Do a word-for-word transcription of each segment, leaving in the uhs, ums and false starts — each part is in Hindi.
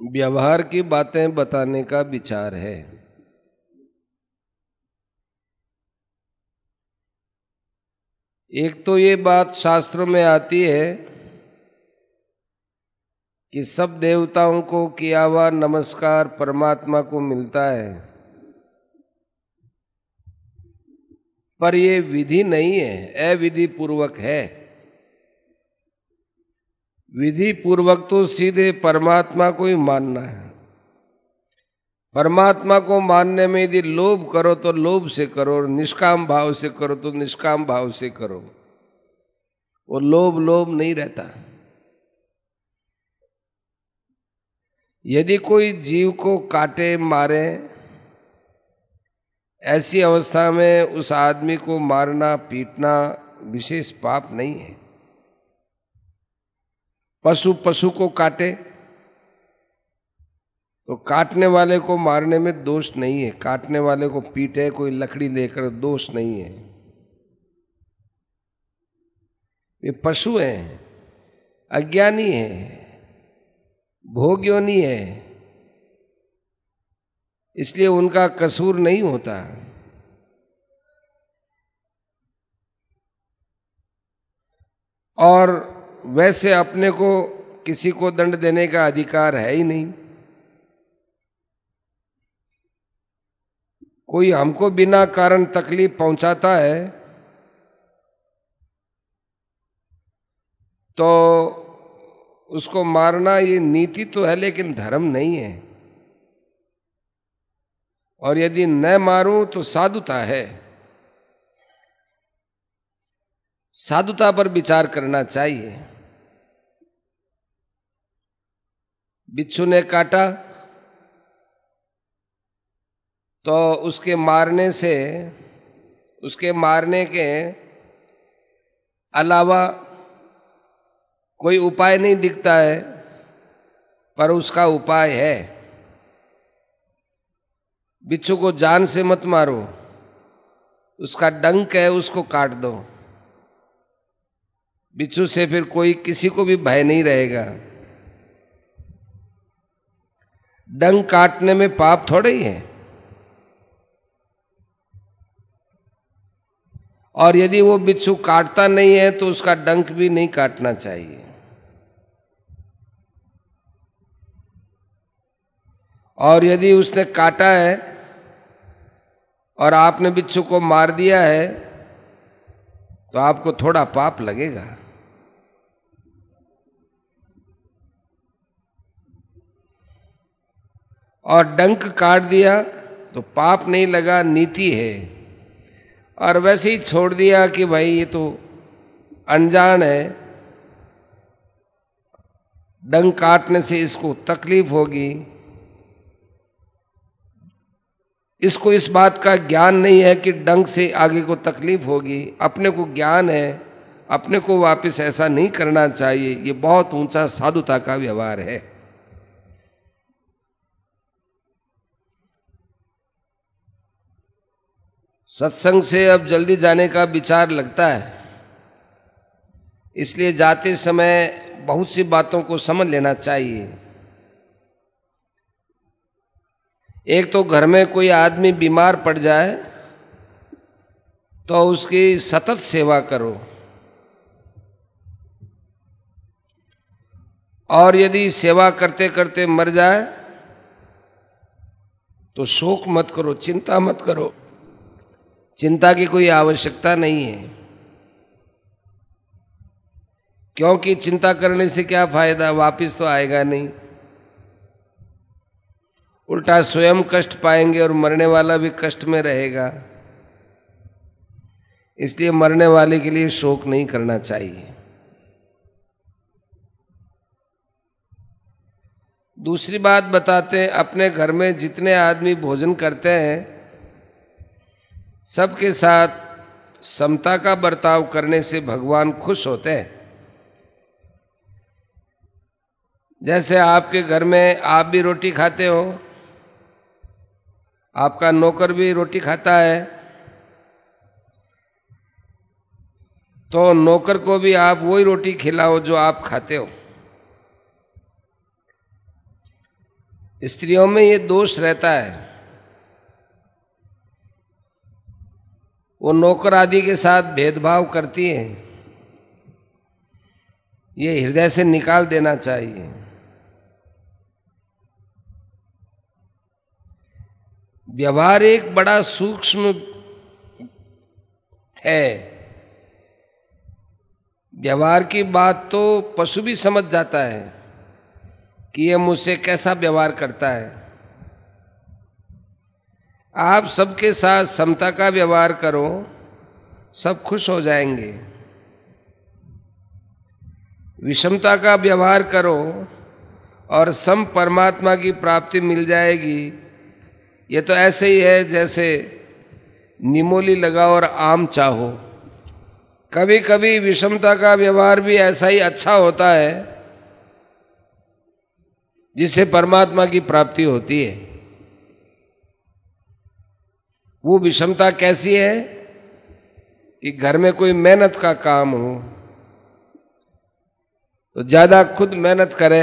व्यवहार की बातें बताने का विचार है। एक तो ये बात शास्त्रों में आती है कि सब देवताओं को किया हुआ नमस्कार परमात्मा को मिलता है, पर ये विधि नहीं है, अविधि पूर्वक है। विधि पूर्वक तो सीधे परमात्मा को ही मानना है। परमात्मा को मानने में यदि लोभ करो तो लोभ से करो, और निष्काम भाव से करो तो निष्काम भाव से करो। वो लोभ लोभ नहीं रहता। यदि कोई जीव को काटे मारे, ऐसी अवस्था में उस आदमी को मारना पीटना विशेष पाप नहीं है। पशु पशु को काटे तो काटने वाले को मारने में दोष नहीं है, काटने वाले को पीटे कोई लकड़ी लेकर दोष नहीं है। ये पशु हैं, अज्ञानी है, भोग्योनि है, इसलिए उनका कसूर नहीं होता। और वैसे अपने को किसी को दंड देने का अधिकार है ही नहीं। कोई हमको बिना कारण तकलीफ पहुंचाता है तो उसको मारना ये नीति तो है, लेकिन धर्म नहीं है। और यदि न मारूं तो साधुता है। साधुता पर विचार करना चाहिए। बिच्छू ने काटा तो उसके मारने से, उसके मारने के अलावा कोई उपाय नहीं दिखता है, पर उसका उपाय है। बिच्छू को जान से मत मारो, उसका डंक है उसको काट दो। बिच्छू से फिर कोई किसी को भी भय नहीं रहेगा। डंक काटने में पाप थोड़ा ही है। और यदि वो बिच्छू काटता नहीं है तो उसका डंक भी नहीं काटना चाहिए। और यदि उसने काटा है और आपने बिच्छू को मार दिया है तो आपको थोड़ा पाप लगेगा। और डंक काट दिया तो पाप नहीं लगा, नीति है। और वैसे ही छोड़ दिया कि भाई ये तो अनजान है, डंक काटने से इसको तकलीफ होगी, इसको इस बात का ज्ञान नहीं है कि डंक से आगे को तकलीफ होगी। अपने को ज्ञान है, अपने को वापस ऐसा नहीं करना चाहिए। ये बहुत ऊंचा साधुता का व्यवहार है। सत्संग से अब जल्दी जाने का विचार लगता है, इसलिए जाते समय बहुत सी बातों को समझ लेना चाहिए। एक तो घर में कोई आदमी बीमार पड़ जाए तो उसकी सतत सेवा करो, और यदि सेवा करते करते मर जाए तो शोक मत करो, चिंता मत करो। चिंता की कोई आवश्यकता नहीं है, क्योंकि चिंता करने से क्या फायदा, वापिस तो आएगा नहीं। उल्टा स्वयं कष्ट पाएंगे और मरने वाला भी कष्ट में रहेगा। इसलिए मरने वाले के लिए शोक नहीं करना चाहिए। दूसरी बात बताते हैं, अपने घर में जितने आदमी भोजन करते हैं सबके साथ समता का बर्ताव करने से भगवान खुश होते हैं। जैसे आपके घर में आप भी रोटी खाते हो, आपका नौकर भी रोटी खाता है, तो नौकर को भी आप वही रोटी खिलाओ जो आप खाते हो। स्त्रियों में ये दोष रहता है, वो नौकर आदि के साथ भेदभाव करती हैं, ये हृदय से निकाल देना चाहिए। व्यवहार एक बड़ा सूक्ष्म है। व्यवहार की बात तो पशु भी समझ जाता है कि यह मुझसे कैसा व्यवहार करता है। आप सबके साथ समता का व्यवहार करो, सब खुश हो जाएंगे। विषमता का व्यवहार करो और सम परमात्मा की प्राप्ति मिल जाएगी। ये तो ऐसे ही है जैसे निमोली लगाओ और आम चाहो। कभी कभी विषमता का व्यवहार भी ऐसा ही अच्छा होता है जिससे परमात्मा की प्राप्ति होती है। वो विषमता कैसी है कि घर में कोई मेहनत का काम हो तो ज्यादा खुद मेहनत करे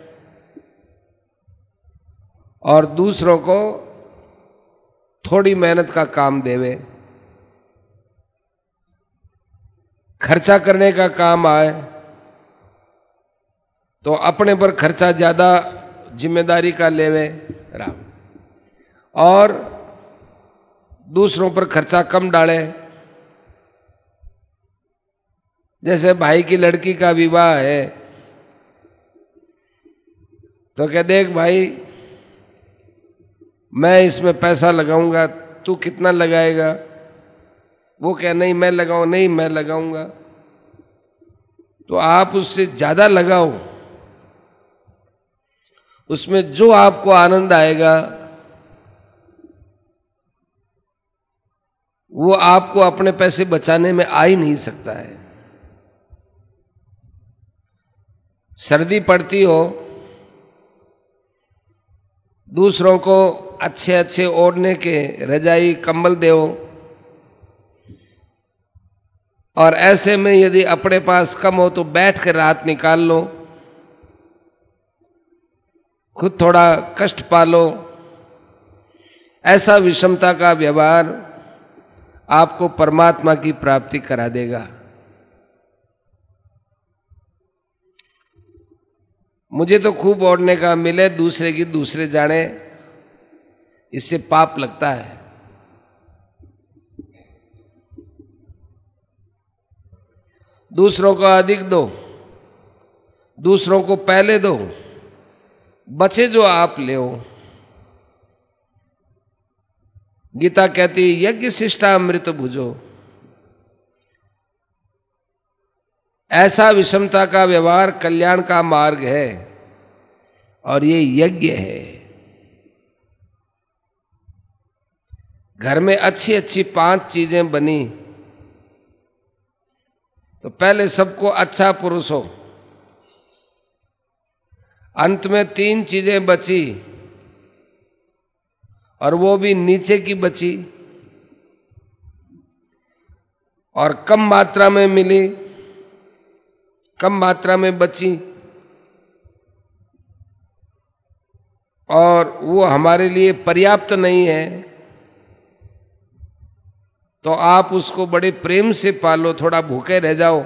और दूसरों को थोड़ी मेहनत का काम देवे। खर्चा करने का काम आए तो अपने पर खर्चा ज्यादा जिम्मेदारी का लेवे राम, और दूसरों पर खर्चा कम डाले। जैसे भाई की लड़की का विवाह है तो कह देख भाई मैं इसमें पैसा लगाऊंगा, तू कितना लगाएगा? वो कह नहीं मैं लगाऊं, नहीं मैं लगाऊंगा। तो आप उससे ज्यादा लगाओ, उसमें जो आपको आनंद आएगा वो आपको अपने पैसे बचाने में आ ही नहीं सकता है। सर्दी पड़ती हो, दूसरों को अच्छे अच्छे ओढ़ने के रजाई कंबल दो, और ऐसे में यदि अपने पास कम हो तो बैठ कर रात निकाल लो, खुद थोड़ा कष्ट पालो। ऐसा विषमता का व्यवहार आपको परमात्मा की प्राप्ति करा देगा। मुझे तो खूब ओढ़ने का मिले, दूसरे की दूसरे जाने, इससे पाप लगता है। दूसरों को अधिक दो, दूसरों को पहले दो, बचे जो आप ले। गीता कहती यज्ञ शिष्टामृत भुजो। ऐसा विषमता का व्यवहार कल्याण का मार्ग है और ये यज्ञ है। घर में अच्छी अच्छी पांच चीजें बनी तो पहले सबको अच्छा पुरुष हो, अंत में तीन चीजें बची और वो भी नीचे की बची और कम मात्रा में मिली, कम मात्रा में बची, और वो हमारे लिए पर्याप्त नहीं है। तो आप उसको बड़े प्रेम से पालो, थोड़ा भूखे रह जाओ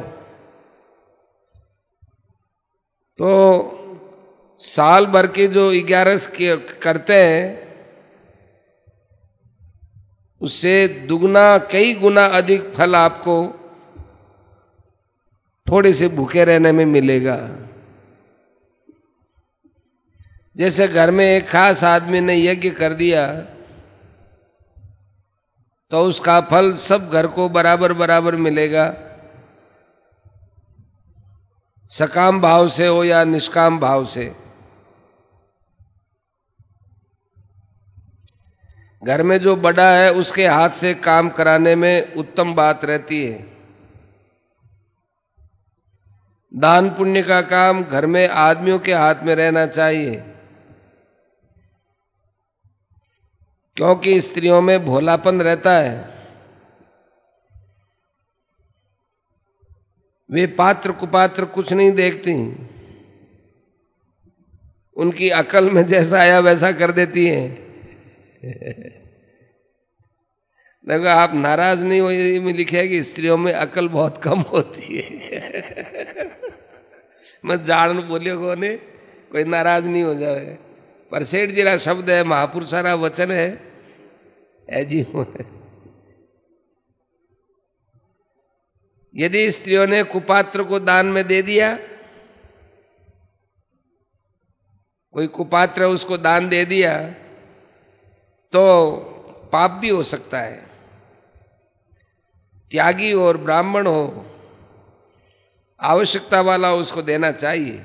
तो साल भर के जो ग्यारस करते हैं उससे दुगना कई गुना अधिक फल आपको थोड़े से भूखे रहने में मिलेगा। जैसे घर में एक खास आदमी ने यज्ञ कर दिया तो उसका फल सब घर को बराबर बराबर मिलेगा, सकाम भाव से हो या निष्काम भाव से। घर में जो बड़ा है उसके हाथ से काम कराने में उत्तम बात रहती है। दान पुण्य का काम घर में आदमियों के हाथ में रहना चाहिए, क्योंकि स्त्रियों में भोलापन रहता है। वे पात्र कुपात्र कुछ नहीं देखती, उनकी अकल में जैसा आया वैसा कर देती हैं। देखो आप नाराज नहीं हो, ये में लिखा है कि स्त्रियों में अकल बहुत कम होती है। मत जान बोलियो ने कोई नाराज नहीं हो जाए, पर सेठ जिला शब्द है, महापुरुषारा वचन है, ऐजी हो। यदि स्त्रियों ने कुपात्र को दान में दे दिया, कोई कुपात्र उसको दान दे दिया, तो पाप भी हो सकता है। त्यागी और ब्राह्मण हो, आवश्यकता वाला उसको देना चाहिए।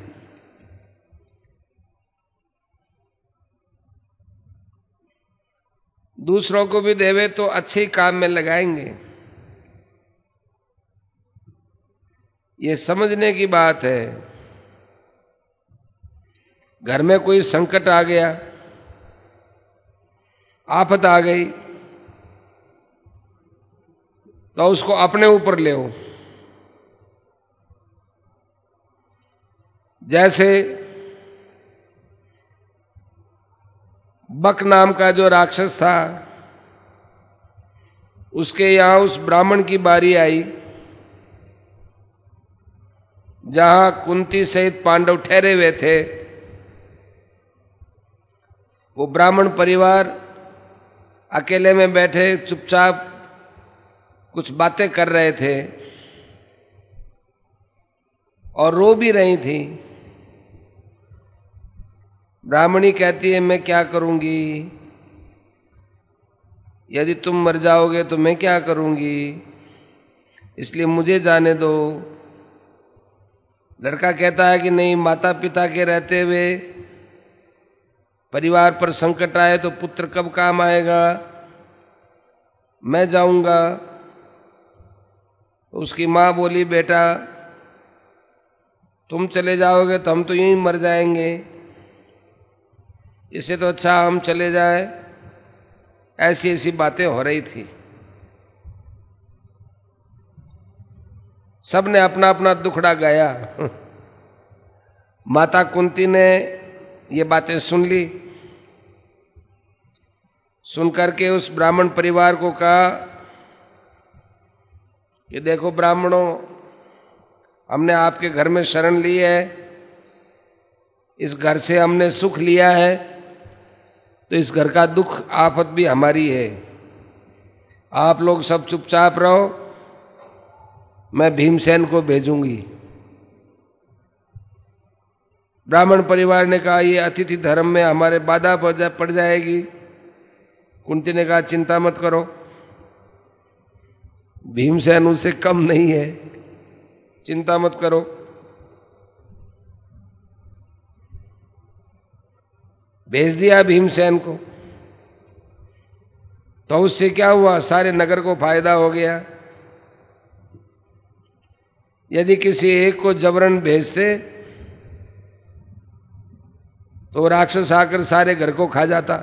दूसरों को भी देवे तो अच्छे ही काम में लगाएंगे। ये समझने की बात है। घर में कोई संकट आ गया, आफत आ गई, तो उसको अपने ऊपर ले। जैसे बक नाम का जो राक्षस था, उसके यहां उस ब्राह्मण की बारी आई, जहां कुंती सहित पांडव ठहरे हुए थे। वो ब्राह्मण परिवार अकेले में बैठे चुपचाप कुछ बातें कर रहे थे और रो भी रही थी। ब्राह्मणी कहती है, मैं क्या करूंगी, यदि तुम मर जाओगे तो मैं क्या करूंगी, इसलिए मुझे जाने दो। लड़का कहता है कि नहीं, माता पिता के रहते हुए परिवार पर संकट आए तो पुत्र कब काम आएगा, मैं जाऊंगा। उसकी मां बोली, बेटा तुम चले जाओगे तो हम तो यूं ही मर जाएंगे, इससे तो अच्छा हम चले जाए। ऐसी ऐसी बातें हो रही थी। सबने अपना अपना दुखड़ा गाया। माता कुंती ने ये बातें सुन ली। सुन करके उस ब्राह्मण परिवार को कहा कि देखो ब्राह्मणों, हमने आपके घर में शरण ली है, इस घर से हमने सुख लिया है, तो इस घर का दुख आफत भी हमारी है। आप लोग सब चुपचाप रहो, मैं भीमसेन को भेजूंगी। ब्राह्मण परिवार ने कहा, ये अतिथि धर्म में हमारे बाधा पड़ जाएगी। कुंती ने कहा, चिंता मत करो, भीमसेन उससे कम नहीं है, चिंता मत करो। भेज दिया भीमसेन को। तो उससे क्या हुआ, सारे नगर को फायदा हो गया। यदि किसी एक को जबरन भेजते तो राक्षस आकर सारे घर को खा जाता।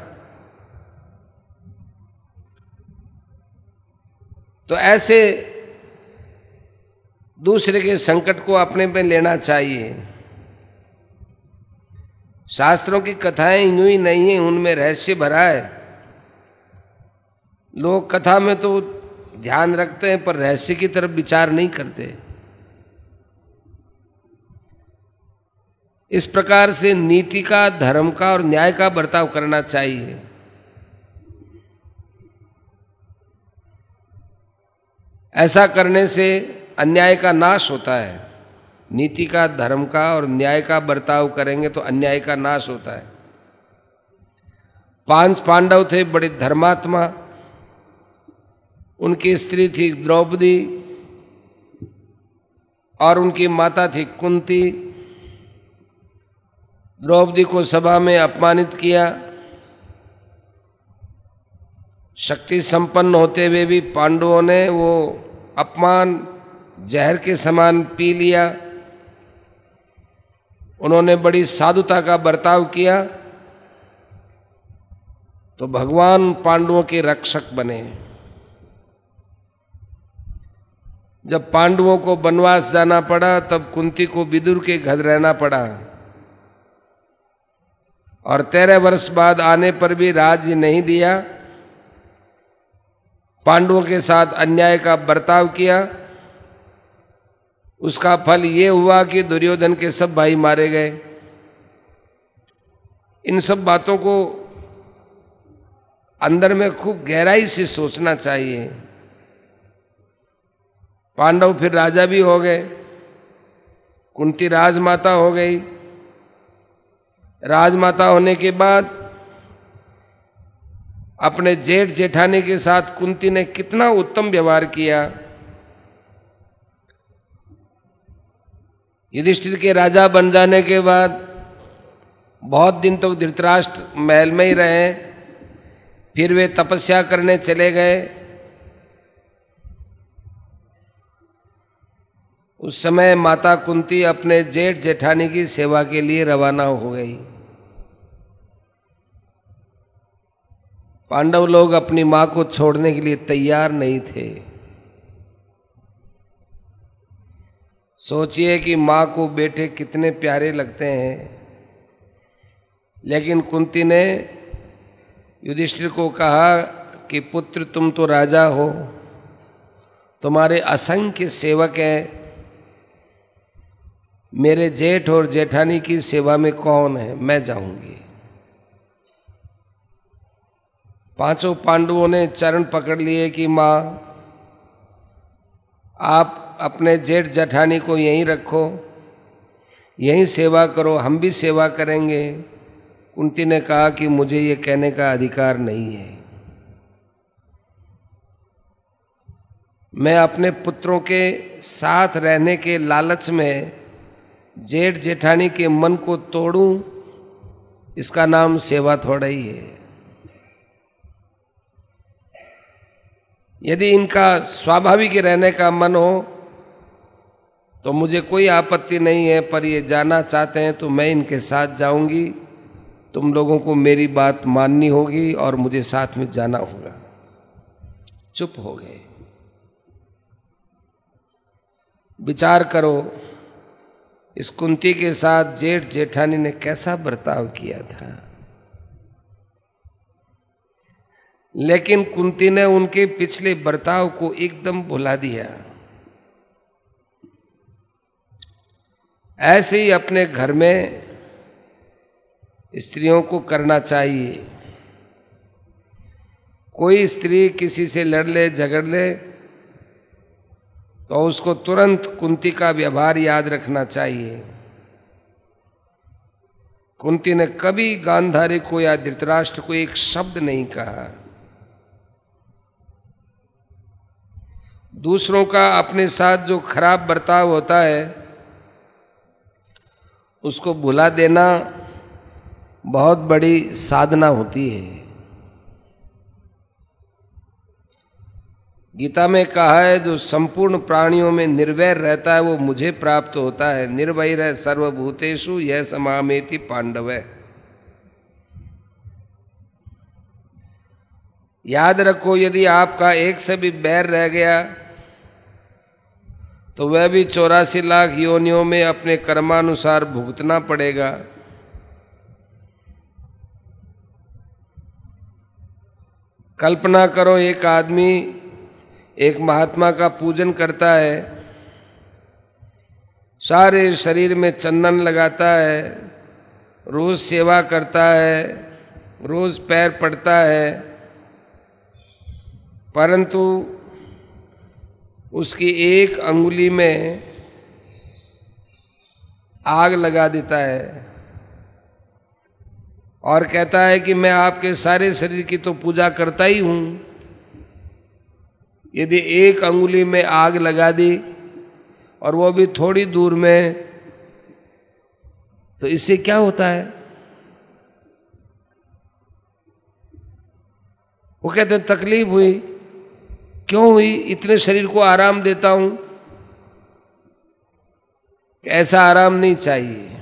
तो ऐसे दूसरे के संकट को अपने पे लेना चाहिए। शास्त्रों की कथाएं यूं ही नहीं है, उनमें रहस्य भरा है। लोग कथा में तो ध्यान रखते हैं पर रहस्य की तरफ विचार नहीं करते। इस प्रकार से नीति का, धर्म का और न्याय का बर्ताव करना चाहिए। ऐसा करने से अन्याय का नाश होता है। नीति का, धर्म का और न्याय का बर्ताव करेंगे तो अन्याय का नाश होता है। पांच पांडव थे, बड़े धर्मात्मा। उनकी स्त्री थी द्रौपदी और उनकी माता थी कुंती। द्रौपदी को सभा में अपमानित किया। शक्ति संपन्न होते हुए भी पांडवों ने वो अपमान जहर के समान पी लिया। उन्होंने बड़ी साधुता का बर्ताव किया तो भगवान पांडवों के रक्षक बने। जब पांडवों को वनवास जाना पड़ा तब कुंती को विदुर के घर रहना पड़ा। और तेरह वर्ष बाद आने पर भी राज्य नहीं दिया, पांडवों के साथ अन्याय का बर्ताव किया। उसका फल ये हुआ कि दुर्योधन के सब भाई मारे गए। इन सब बातों को अंदर में खूब गहराई से सोचना चाहिए। पांडव फिर राजा भी हो गए, कुंती राजमाता हो गई। राजमाता होने के बाद अपने जेठ जेठानी के साथ कुंती ने कितना उत्तम व्यवहार किया। युधिष्ठिर के राजा बन जाने के बाद बहुत दिन तक तो धृतराष्ट्र महल में ही रहे, फिर वे तपस्या करने चले गए। उस समय माता कुंती अपने जेठ जेठानी की सेवा के लिए रवाना हो गई। पांडव लोग अपनी मां को छोड़ने के लिए तैयार नहीं थे। सोचिए कि मां को बेटे कितने प्यारे लगते हैं, लेकिन कुंती ने युधिष्ठिर को कहा कि पुत्र तुम तो राजा हो, तुम्हारे असंख्य सेवक हैं, मेरे जेठ और जेठानी की सेवा में कौन है, मैं जाऊंगी। पांचों पांडवों ने चरण पकड़ लिए कि मां आप अपने जेठ जेठानी को यहीं रखो, यहीं सेवा करो, हम भी सेवा करेंगे। कुंती ने कहा कि मुझे ये कहने का अधिकार नहीं है। मैं अपने पुत्रों के साथ रहने के लालच में जेठ जेठानी के मन को तोड़ूं, इसका नाम सेवा थोड़ा ही है। यदि इनका स्वाभाविक रहने का मन हो तो मुझे कोई आपत्ति नहीं है, पर ये जाना चाहते हैं तो मैं इनके साथ जाऊंगी। तुम लोगों को मेरी बात माननी होगी और मुझे साथ में जाना होगा। चुप हो गए। विचार करो, इस कुंती के साथ जेठ जेठानी ने कैसा बर्ताव किया था। लेकिन कुंती ने उनके पिछले बर्ताव को एकदम भुला दिया। ऐसे ही अपने घर में स्त्रियों को करना चाहिए। कोई स्त्री किसी से लड़ ले, झगड़ ले, तो उसको तुरंत कुंती का व्यवहार याद रखना चाहिए। कुंती ने कभी गांधारी को या धृतराष्ट्र को एक शब्द नहीं कहा। दूसरों का अपने साथ जो खराब बर्ताव होता है उसको भुला देना बहुत बड़ी साधना होती है। गीता में कहा है, जो संपूर्ण प्राणियों में निर्वैर रहता है वो मुझे प्राप्त होता है। निर्वैर सर्वभूतेषु यह समामेति पांडव। याद रखो, यदि आपका एक से भी बैर रह गया तो वह भी चौरासी लाख योनियों में अपने कर्मानुसार भुगतना पड़ेगा। कल्पना करो, एक आदमी एक महात्मा का पूजन करता है, सारे शरीर में चंदन लगाता है, रोज सेवा करता है, रोज पैर पड़ता है, परंतु उसकी एक अंगुली में आग लगा देता है और कहता है कि मैं आपके सारे शरीर की तो पूजा करता ही हूं। यदि एक अंगुली में आग लगा दी और वो भी थोड़ी दूर में, तो इससे क्या होता है? वो कहते हैं तकलीफ हुई। क्यों हुई? इतने शरीर को आराम देता हूं। ऐसा आराम नहीं चाहिए।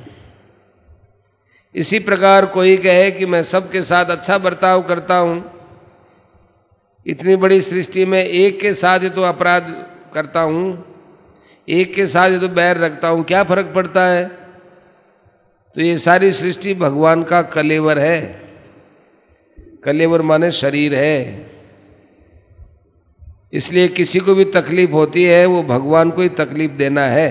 इसी प्रकार कोई कहे कि मैं सबके साथ अच्छा बर्ताव करता हूं, इतनी बड़ी सृष्टि में एक के साथ ही तो अपराध करता हूं, एक के साथ ही तो बैर रखता हूं, क्या फर्क पड़ता है? तो ये सारी सृष्टि भगवान का कलेवर है। कलेवर माने शरीर है। इसलिए किसी को भी तकलीफ होती है वो भगवान को ही तकलीफ देना है।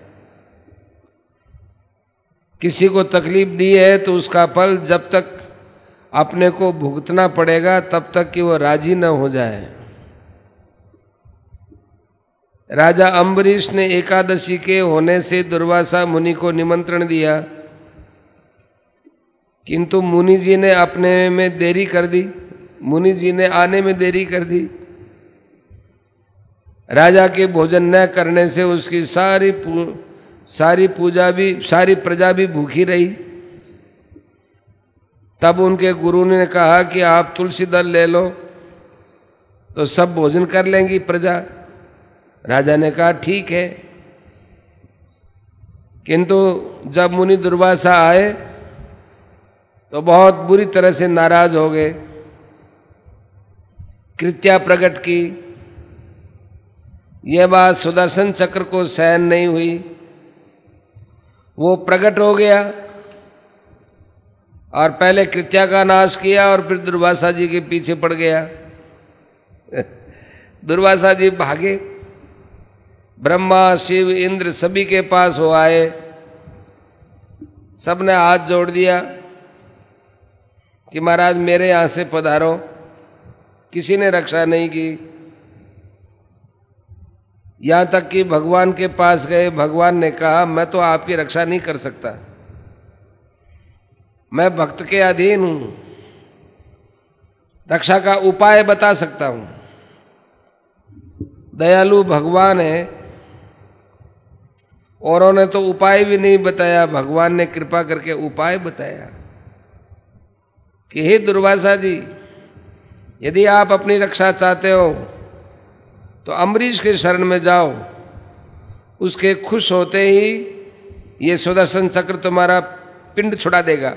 किसी को तकलीफ दी है तो उसका फल जब तक अपने को भुगतना पड़ेगा तब तक कि वो राजी न हो जाए। राजा अम्बरीश ने एकादशी के होने से दुर्वासा मुनि को निमंत्रण दिया, किंतु मुनि जी ने अपने में देरी कर दी। मुनि जी ने आने में देरी कर दी। राजा के भोजन न करने से उसकी सारी पू, सारी पूजा भी सारी प्रजा भी भूखी रही। तब उनके गुरु ने कहा कि आप तुलसी दल ले लो तो सब भोजन कर लेंगी प्रजा। राजा ने कहा ठीक है। किंतु जब मुनि दुर्वासा आए तो बहुत बुरी तरह से नाराज हो गए। कृत्या प्रकट की। यह बात सुदर्शन चक्र को सहन नहीं हुई। वो प्रकट हो गया और पहले कृत्या का नाश किया और फिर दुर्वासा जी के पीछे पड़ गया। दुर्वासा जी भागे। ब्रह्मा शिव इंद्र सभी के पास हो आए। सबने हाथ जोड़ दिया कि महाराज मेरे यहां से पधारो। किसी ने रक्षा नहीं की। यहां तक कि भगवान के पास गए। भगवान ने कहा मैं तो आपकी रक्षा नहीं कर सकता, मैं भक्त के अधीन हूं, रक्षा का उपाय बता सकता हूं। दयालु भगवान है। औरों ने तो उपाय भी नहीं बताया, भगवान ने कृपा करके उपाय बताया कि हे दुर्वासा जी, यदि आप अपनी रक्षा चाहते हो तो अम्बरीश के शरण में जाओ। उसके खुश होते ही ये सुदर्शन चक्र तुम्हारा पिंड छुड़ा देगा।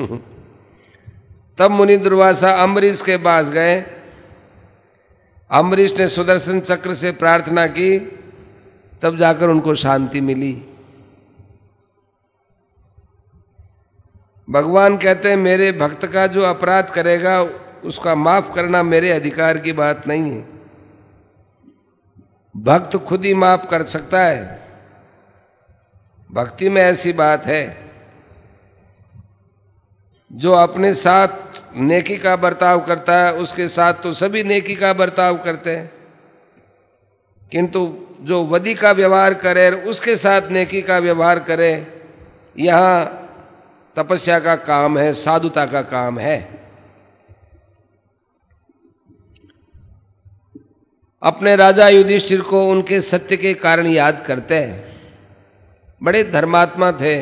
तब मुनि दुर्वासा अम्बरीश के पास गए। अम्बरीश ने सुदर्शन चक्र से प्रार्थना की, तब जाकर उनको शांति मिली। भगवान कहते हैं मेरे भक्त का जो अपराध करेगा उसका माफ करना मेरे अधिकार की बात नहीं है। भक्त खुद ही माफ कर सकता है। भक्ति में ऐसी बात है, जो अपने साथ नेकी का बर्ताव करता है उसके साथ तो सभी नेकी का बर्ताव करते हैं, किंतु जो वदी का व्यवहार करे उसके साथ नेकी का व्यवहार करे, यहां तपस्या का काम है, साधुता का काम है। अपने राजा युधिष्ठिर को उनके सत्य के कारण याद करते हैं। बड़े धर्मात्मा थे।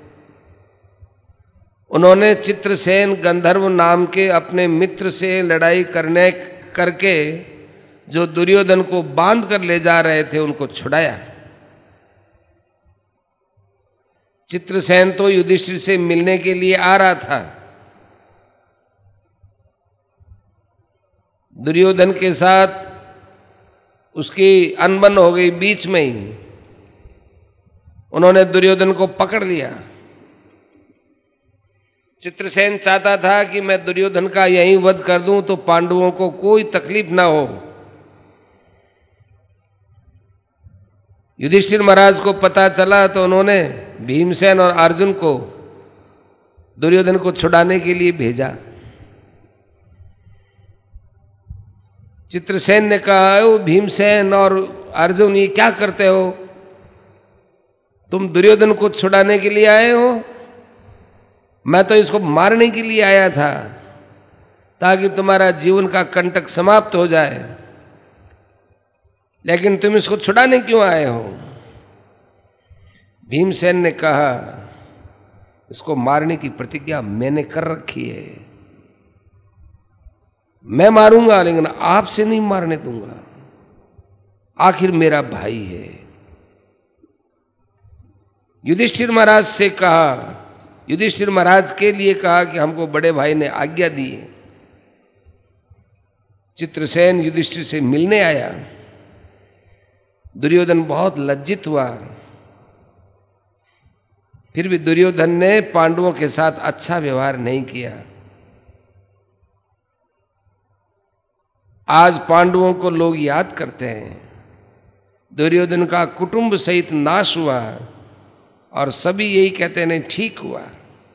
उन्होंने चित्रसेन गंधर्व नाम के अपने मित्र से लड़ाई करने करके जो दुर्योधन को बांध कर ले जा रहे थे उनको छुड़ाया। चित्रसेन तो युधिष्ठिर से मिलने के लिए आ रहा था। दुर्योधन के साथ उसकी अनबन हो गई बीच में ही। उन्होंने दुर्योधन को पकड़ लिया। चित्रसेन चाहता था कि मैं दुर्योधन का यहीं वध कर दूं तो पांडवों को कोई तकलीफ ना हो। युधिष्ठिर महाराज को पता चला तो उन्होंने भीमसेन और अर्जुन को दुर्योधन को छुड़ाने के लिए भेजा। चित्रसेन ने कहा, ओ भीमसेन और अर्जुन, ये क्या करते हो? तुम दुर्योधन को छुड़ाने के लिए आए हो? मैं तो इसको मारने के लिए आया था ताकि तुम्हारा जीवन का कंटक समाप्त हो जाए, लेकिन तुम इसको छुड़ाने क्यों आए हो? भीमसेन ने कहा, इसको मारने की प्रतिज्ञा मैंने कर रखी है। मैं मारूंगा लेकिन आपसे नहीं मारने दूंगा, आखिर मेरा भाई है। युधिष्ठिर महाराज से कहा, युधिष्ठिर महाराज के लिए कहा कि हमको बड़े भाई ने आज्ञा दी है। चित्रसेन युधिष्ठिर से मिलने आया। दुर्योधन बहुत लज्जित हुआ। फिर भी दुर्योधन ने पांडवों के साथ अच्छा व्यवहार नहीं किया। आज पांडवों को लोग याद करते हैं। दुर्योधन का कुटुंब सहित नाश हुआ और सभी यही कहते हैं नहीं ठीक हुआ।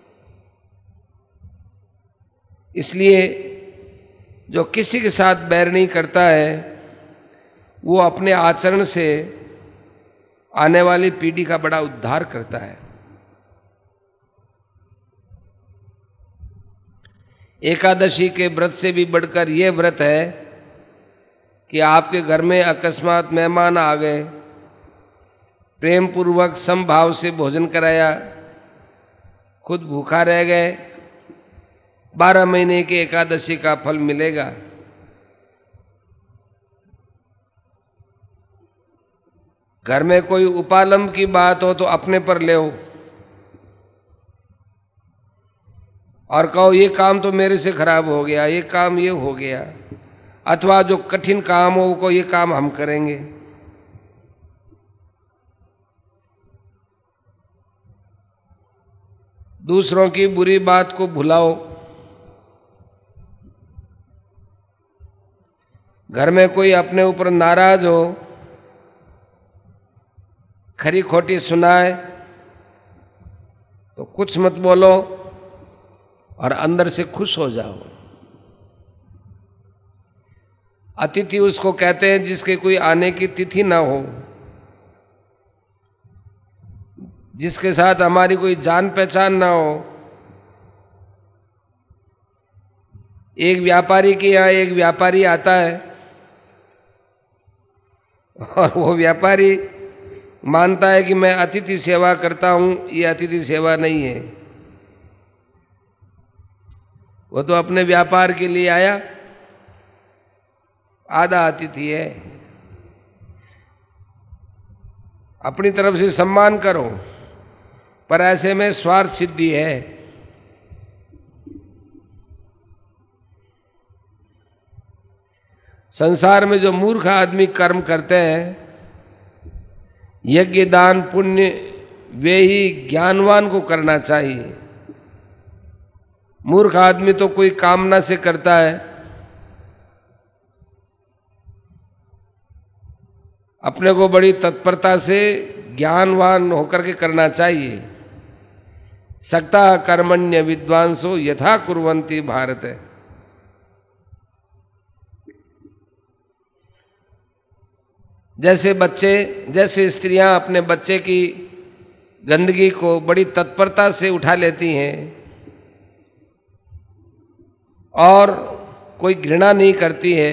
इसलिए जो किसी के साथ बैर नहीं करता है वो अपने आचरण से आने वाली पीढ़ी का बड़ा उद्धार करता है। एकादशी के व्रत से भी बढ़कर यह व्रत है कि आपके घर में अकस्मात मेहमान आ गए, प्रेम पूर्वक समभाव से भोजन कराया, खुद भूखा रह गए, बारह महीने की एकादशी का फल मिलेगा। घर में कोई उपालंब की बात हो तो अपने पर ले और कहो ये काम तो मेरे से खराब हो गया, ये काम ये हो गया, अथवा जो कठिन काम हो को ये काम हम करेंगे। दूसरों की बुरी बात को भुलाओ। घर में कोई अपने ऊपर नाराज हो, खरी खोटी सुनाए तो कुछ मत बोलो और अंदर से खुश हो जाओ। अतिथि उसको कहते हैं जिसके कोई आने की तिथि ना हो, जिसके साथ हमारी कोई जान पहचान ना हो। एक व्यापारी के यहां एक व्यापारी आता है और वो व्यापारी मानता है कि मैं अतिथि सेवा करता हूं, ये अतिथि सेवा नहीं है। वो तो अपने व्यापार के लिए आया, आधा अतिथि है। अपनी तरफ से सम्मान करो, पर ऐसे में स्वार्थ सिद्धि है। संसार में जो मूर्ख आदमी कर्म करते हैं, यज्ञ दान पुण्य, वे ही ज्ञानवान को करना चाहिए। मूर्ख आदमी तो कोई कामना से करता है, अपने को बड़ी तत्परता से ज्ञानवान होकर के करना चाहिए। सक्ता कर्मण्य विद्वांसो यथा कुर्वन्ति भारत। जैसे बच्चे, जैसे स्त्रियां अपने बच्चे की गंदगी को बड़ी तत्परता से उठा लेती हैं और कोई घृणा नहीं करती है,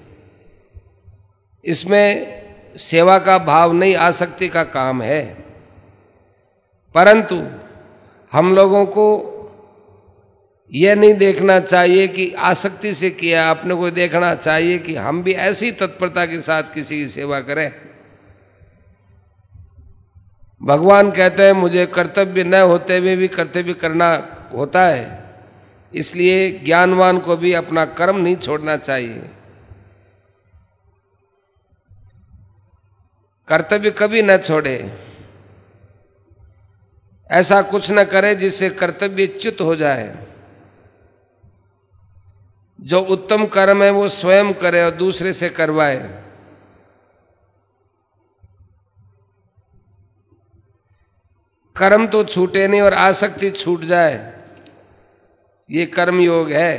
इसमें सेवा का भाव नहीं, आसक्ति का काम है। परंतु हम लोगों को यह नहीं देखना चाहिए कि आसक्ति से किया, अपने को देखना चाहिए कि हम भी ऐसी तत्परता के साथ किसी की सेवा करें। भगवान कहते हैं मुझे कर्तव्य न होते हुए भी कर्तव्य करना होता है, इसलिए ज्ञानवान को भी अपना कर्म नहीं छोड़ना चाहिए। कर्तव्य कभी न छोड़े, ऐसा कुछ न करे जिससे कर्तव्य च्युत हो जाए। जो उत्तम कर्म है वो स्वयं करे और दूसरे से करवाए। कर्म तो छूटे नहीं और आसक्ति छूट जाए, ये कर्म योग है।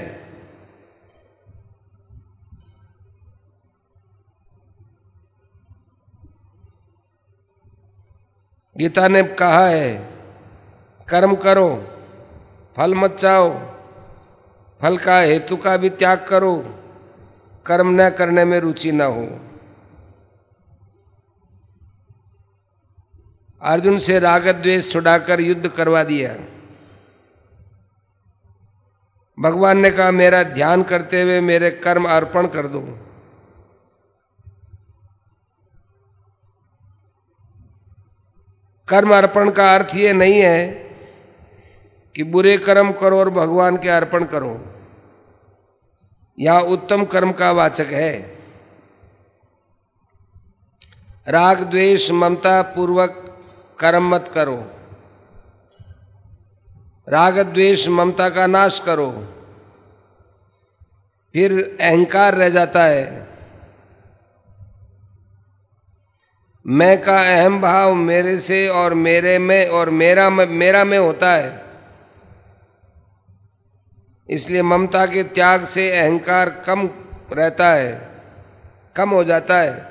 गीता ने कहा है कर्म करो, फल मत चाहो, फल का हेतु का भी त्याग करो, कर्म न करने में रुचि न हो। अर्जुन से राग द्वेष छुड़ाकर युद्ध करवा दिया। भगवान ने कहा मेरा ध्यान करते हुए मेरे कर्म अर्पण कर दो। कर्म अर्पण का अर्थ ये नहीं है कि बुरे कर्म करो और भगवान के अर्पण करो, यहां उत्तम कर्म का वाचक है। राग द्वेष ममता पूर्वक कर्म मत करो, राग द्वेष ममता का नाश करो, फिर अहंकार रह जाता है। मैं का अहम भाव मेरे से और मेरे में और मेरा में, मेरा में होता है। इसलिए ममता के त्याग से अहंकार कम रहता है, कम हो जाता है।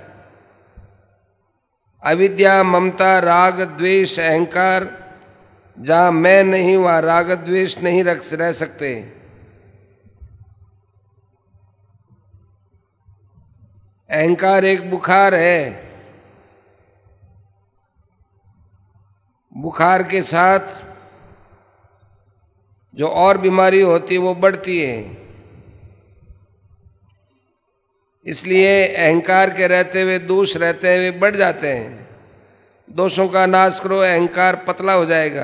अविद्या, ममता, राग द्वेष, अहंकार, जहां मैं नहीं वहां राग द्वेष नहीं रह सकते। अहंकार एक बुखार है, बुखार के साथ जो और बीमारी होती है वो बढ़ती है। इसलिए अहंकार के रहते हुए दोष रहते हैं वे बढ़ जाते हैं। दोषों का नाश करो, अहंकार पतला हो जाएगा।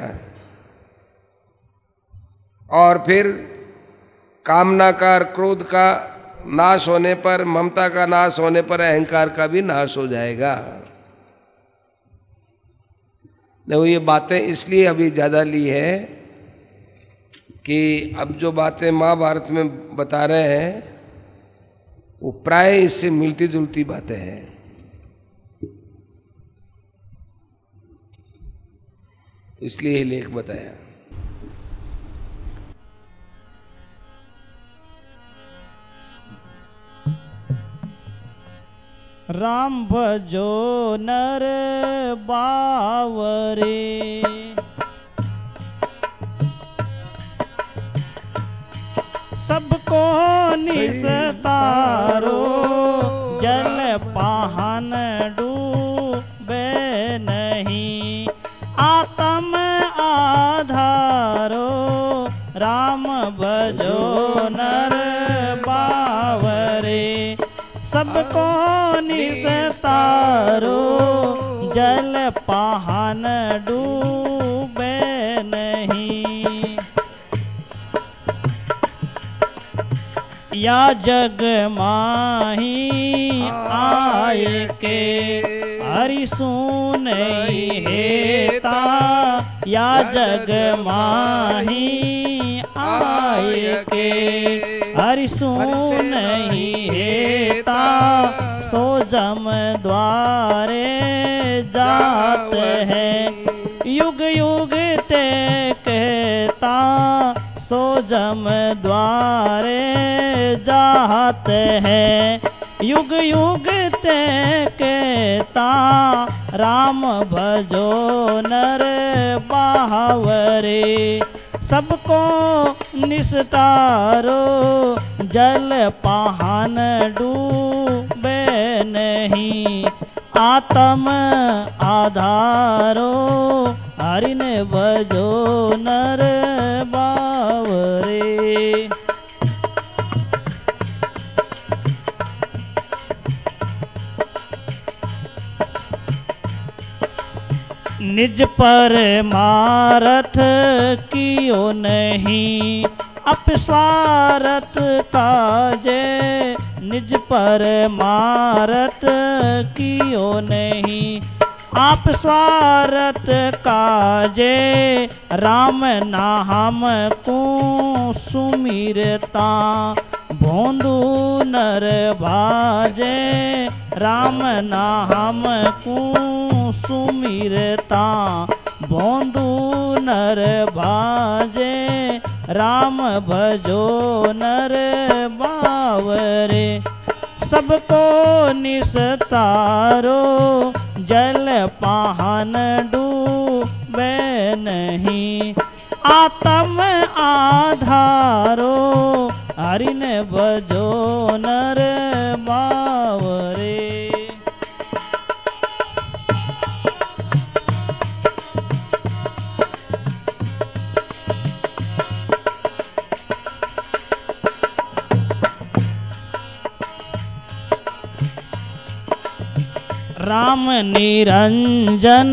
और फिर कामना का, क्रोध का नाश होने पर, ममता का नाश होने पर अहंकार का भी नाश हो जाएगा। देखो ये बातें इसलिए अभी ज्यादा ली है कि अब जो बातें महाभारत में बता रहे हैं वो प्राय इससे मिलती जुलती बातें हैं। इसलिए ये लेख बताया। राम भजो नर बावरे, सबको निस्तारो, जल पाहन डूबे नहीं, आत्म आधारो, राम भजो नर बावरे, सबको निस्तारो, जल पाहन डूबे नहीं। या जग माही आए के, हरि सुन हेता, या जग माही आए के, हरि सुन हेता, सो जम द्वारे जात है, युग युग ते कहता, सो जम द्वारे जात है, युग युग ते कहता, राम भजो नर बावरे, सबको निस्तारो, जल पाहन डूबे नहीं, आत्म आधारो, हरि ने भजो नर बावरे। निज पर मारथ कियो नहीं, अपस्वारथ काजे, निज पर मारथ कियो नहीं, आप स्वारथ काजे, राम नाम को सुमिरता, भोंदू नर भाजे, राम नाम को सुमिरता, भोंदू नर भाजे, राम भजो नर बावरे, सबको निस्तारो, जल पाहन डूबे नहीं, आत्म आधारो, हरि ने भजो नर बावरे। राम निरंजन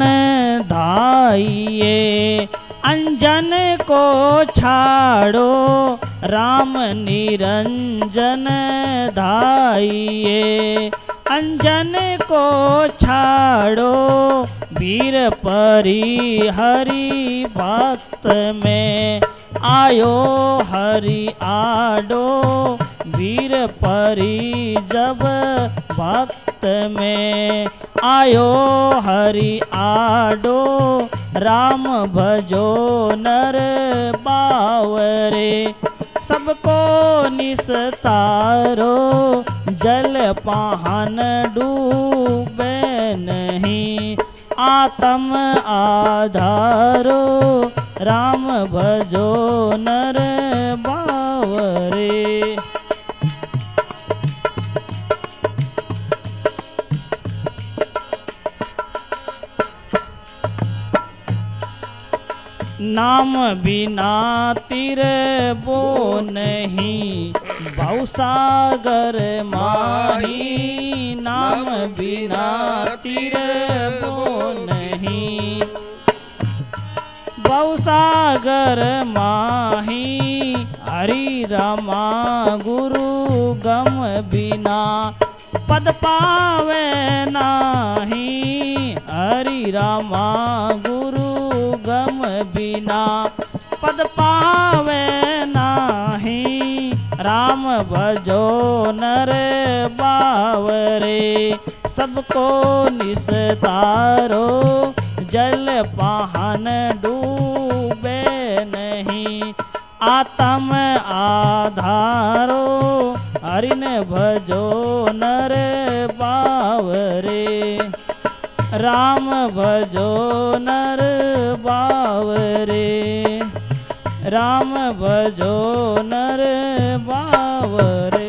धाइये, अंजन को छाड़ो, राम निरंजन धाइये, अंजन को छाड़ो, वीर परी हरि भक्त में, आयो हरि आडो वीर परी जब भक्त में। आयो हरि आडो राम भजो नर बावरे। सबको निस्तारो जल पाहन डूबे नहीं। आत्म आधारो राम भजो नर बावरे। नाम बिना तिर बो नहीं भवसागर माही। नाम बिना तिर बो नहीं भवसागर माही। हरि रामा गुरु गम बिना पद पावे नाही। हरि रामा गुरु गम बिना पद पावे नाही। राम भजो नर बावरे। सबको निस्तारो जल पाहन डूबे नहीं। आत्म आधारो हरिन भजो नर बावरे। राम भजो नर बावरे। राम भजो नर बावरे।